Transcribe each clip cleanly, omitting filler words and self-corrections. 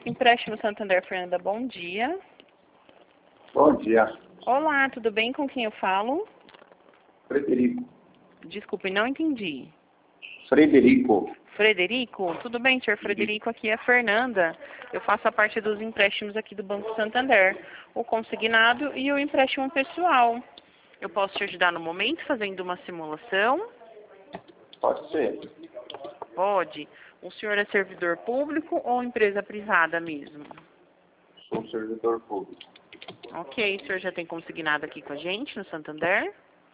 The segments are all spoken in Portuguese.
Empréstimo Santander, Fernanda, bom dia. Bom dia, Olá, tudo bem? Com quem eu falo? Frederico. Desculpe, não entendi. Frederico. Frederico? Tudo bem, senhor Frederico? Aqui é a Fernanda. Eu faço a parte dos empréstimos aqui do Banco Santander. O consignado e o empréstimo pessoal. Eu posso te ajudar no momento fazendo uma simulação? Pode ser. Pode. O senhor é servidor público ou empresa privada mesmo? Sou um servidor público. Ok, o senhor já tem consignado aqui com a gente no Santander?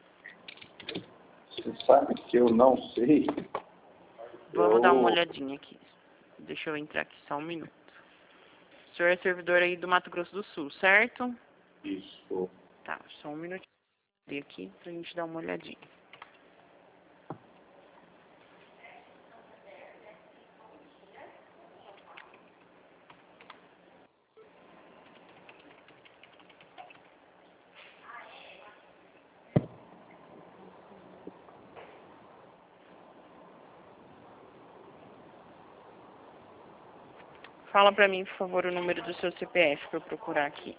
Você sabe que eu não sei. Vamos dar uma olhadinha aqui. Deixa eu entrar aqui só um minuto. O senhor é servidor aí do Mato Grosso do Sul, certo? Isso. Tá, só um minutinho aqui pra gente dar uma olhadinha. Fala pra mim, por favor, o número do seu CPF pra eu procurar aqui.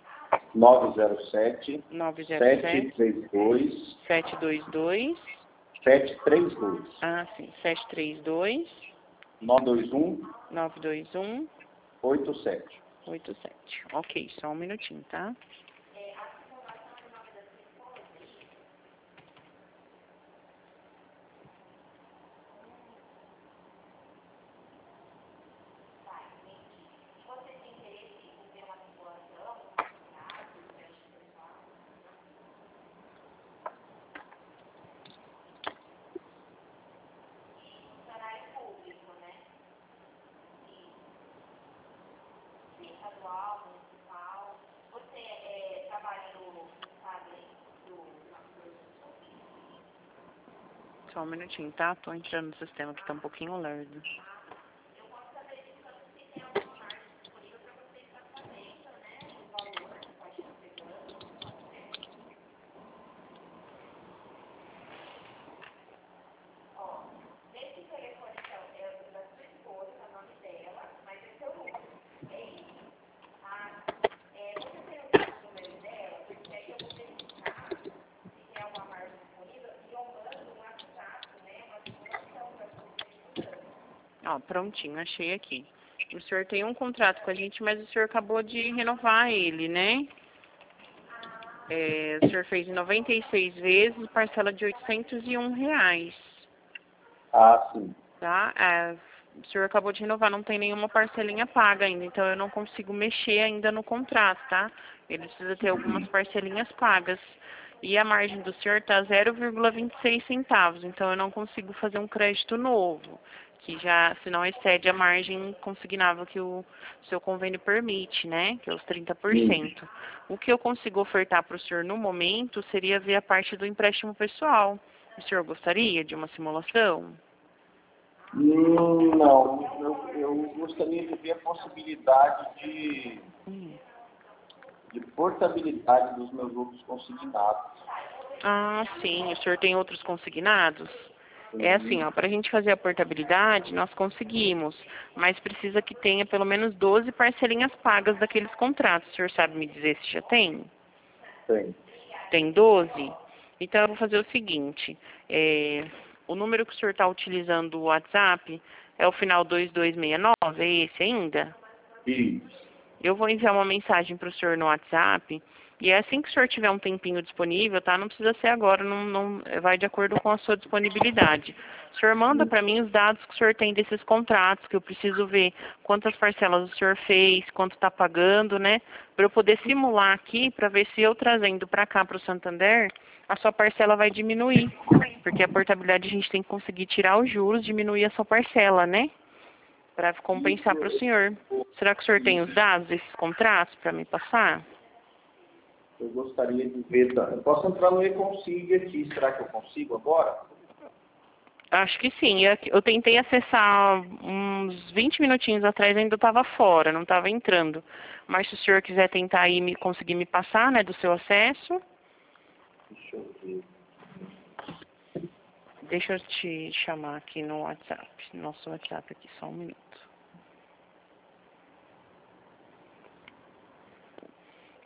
907 907 732 722 732 Ah, sim, 732 921 921 87. 87. Ok, só um minutinho, tá? Só um minutinho, tá? Tô entrando no sistema que tá um pouquinho lerdo. Ó, prontinho, achei aqui. O senhor tem um contrato com a gente, mas o senhor acabou de renovar ele, né? O senhor fez em 96 vezes, parcela de R$ 801, Ah, sim. tá? O senhor acabou de renovar, não tem nenhuma parcelinha paga ainda, então eu não consigo mexer ainda no contrato, tá? Ele precisa ter algumas parcelinhas pagas. E a margem do senhor tá 0,26 centavos, então eu não consigo fazer um crédito novo, que já, se não excede a margem consignável que o seu convênio permite, né, que é os 30%. O que eu consigo ofertar para o senhor no momento seria ver a parte do empréstimo pessoal. O senhor gostaria de uma simulação? Não, eu gostaria de ver a possibilidade de portabilidade dos meus outros consignados. Ah, sim. O senhor tem outros consignados? É assim, ó, para a gente fazer a portabilidade, nós conseguimos, mas precisa que tenha pelo menos 12 parcelinhas pagas daqueles contratos. O senhor sabe me dizer se já tem? Tem. Tem 12? Então eu vou fazer o seguinte, o número que o senhor está utilizando o WhatsApp é o final 2269, é esse ainda? Isso. Eu vou enviar uma mensagem para o senhor no WhatsApp e é assim que o senhor tiver um tempinho disponível, tá? Não precisa ser agora, não vai de acordo com a sua disponibilidade. O senhor manda para mim os dados que o senhor tem desses contratos, que eu preciso ver quantas parcelas o senhor fez, quanto está pagando, né? Para eu poder simular aqui, para ver se eu trazendo para cá, para o Santander, a sua parcela vai diminuir. Porque a portabilidade a gente tem que conseguir tirar os juros, diminuir a sua parcela, né? Para compensar para o senhor. Será que o senhor tem os dados desses contratos para me passar? Eu gostaria de ver. Eu posso entrar no e-consig aqui. Será que eu consigo agora? Acho que sim. Eu tentei acessar uns 20 minutinhos atrás, ainda estava fora, não estava entrando. Mas se o senhor quiser tentar aí conseguir me passar, né, do seu acesso. Deixa eu ver. Deixa eu te chamar aqui no WhatsApp. Nosso WhatsApp aqui, só um minuto.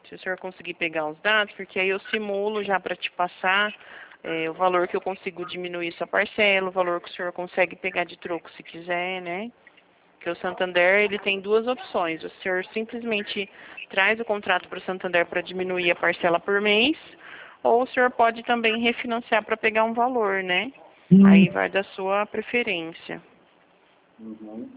Se o senhor conseguir pegar os dados, porque aí eu simulo já para te passar o valor que eu consigo diminuir sua parcela, o valor que o senhor consegue pegar de troco se quiser, né? Porque o Santander, ele tem duas opções. O senhor simplesmente traz o contrato para o Santander para diminuir a parcela por mês, ou o senhor pode também refinanciar para pegar um valor, né? Aí vai da sua preferência. Uhum.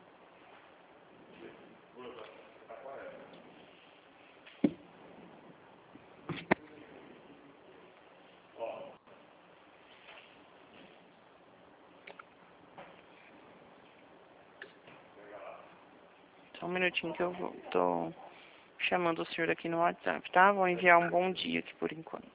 Só um minutinho que eu tô chamando o senhor aqui no WhatsApp, tá? Vou enviar um bom dia aqui por enquanto.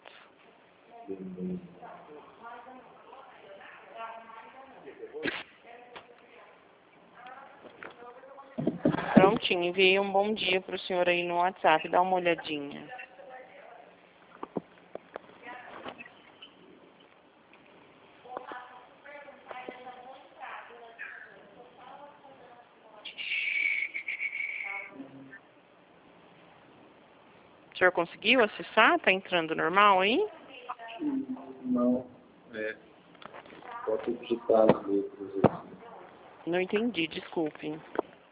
Prontinho, enviei um bom dia para o senhor aí no WhatsApp, dá uma olhadinha. O senhor conseguiu acessar? Tá entrando normal aí? Não, pode digitar as letras aqui. Não entendi, desculpe.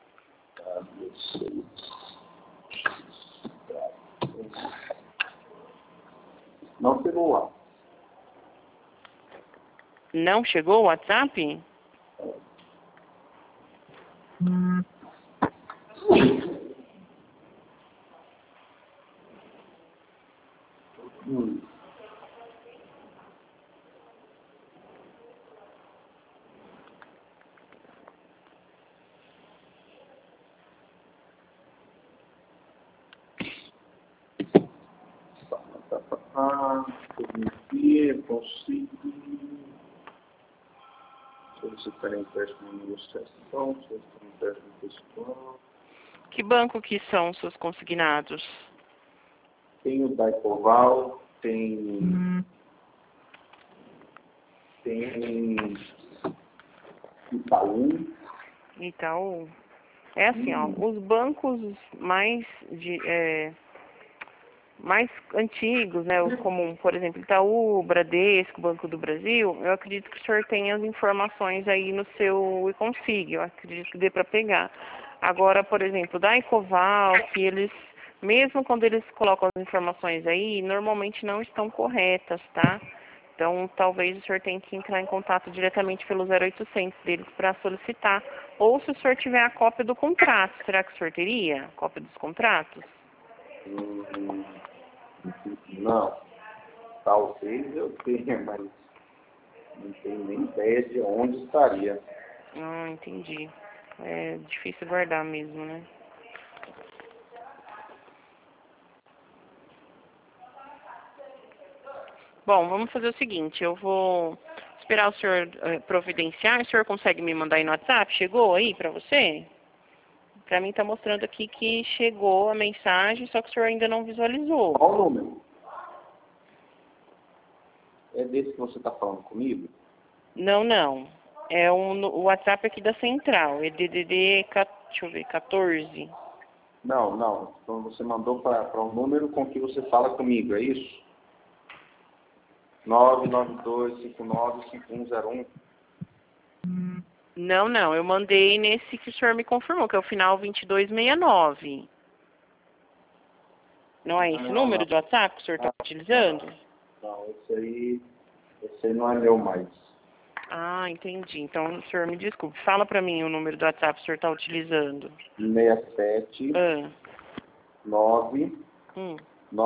Não pegou lá. Não chegou o WhatsApp? Submeter, conseguir. Solicitar empréstimo de negociação, solicitar empréstimo pessoal. Que banco que são os seus consignados? Tem o Daicoval, tem Itaú. Itaú. É assim, ó, os bancos mais antigos, né, os comuns, por exemplo, Itaú, Bradesco, Banco do Brasil, eu acredito que o senhor tenha as informações aí no seu e-consig, eu acredito que dê para pegar. Agora, por exemplo, da Ecoval, que eles, mesmo quando eles colocam as informações aí, normalmente não estão corretas, tá? Então, talvez o senhor tenha que entrar em contato diretamente pelo 0800 deles para solicitar. Ou se o senhor tiver a cópia do contrato, será que o senhor teria a cópia dos contratos? Não, talvez eu tenha, mas não tenho nem ideia de onde estaria. Ah, entendi. É difícil guardar mesmo, né? Bom, vamos fazer o seguinte, eu vou esperar o senhor providenciar. O senhor consegue me mandar aí no WhatsApp? Chegou aí para você? Para mim está mostrando aqui que chegou a mensagem, só que o senhor ainda não visualizou. Qual o número? É desse que você está falando comigo? Não, não. É o WhatsApp aqui da central. É DDD, deixa eu ver, 14. Não. Então você mandou para um número com que você fala comigo, é isso? 992595101. Não. Eu mandei nesse que o senhor me confirmou, que é o final 2269. Não é esse número de WhatsApp que o senhor está utilizando? Não, esse aí não é meu mais. Ah, entendi. Então, o senhor me desculpe. Fala para mim o número do WhatsApp que o senhor está utilizando. 67 Ah, 9 hum,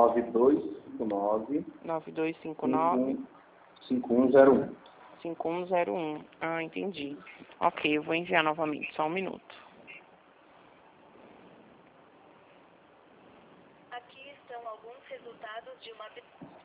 9259 9259 5101. 5101. Ah, entendi. Ok, eu vou enviar novamente. Só um minuto. Aqui estão alguns resultados de uma...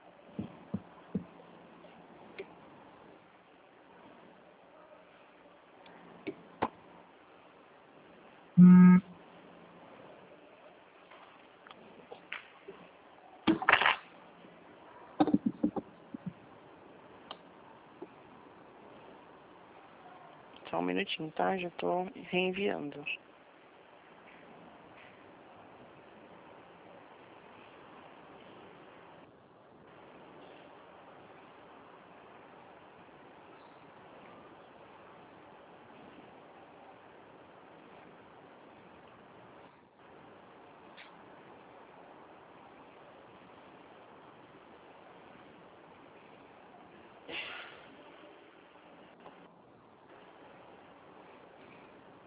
Só um minutinho, tá? Já estou reenviando.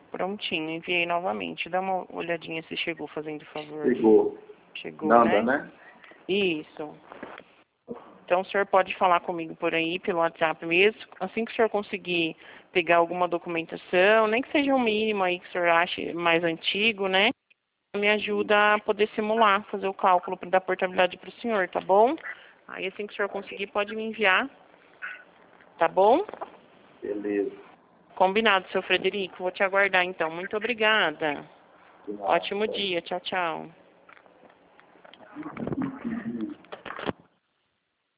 Prontinho, enviei novamente. Dá uma olhadinha se chegou, fazendo favor. Chegou. Chegou, Nanda, né? Isso. Então, o senhor pode falar comigo por aí, pelo WhatsApp mesmo. Assim que o senhor conseguir pegar alguma documentação, nem que seja um mínimo aí que o senhor ache mais antigo, né? Me ajuda a poder simular, fazer o cálculo da portabilidade para o senhor, tá bom? Aí, assim que o senhor conseguir, pode me enviar. Tá bom? Beleza. Combinado, seu Frederico. Vou te aguardar, então. Muito obrigada. De nada. Ótimo dia. Tchau, tchau.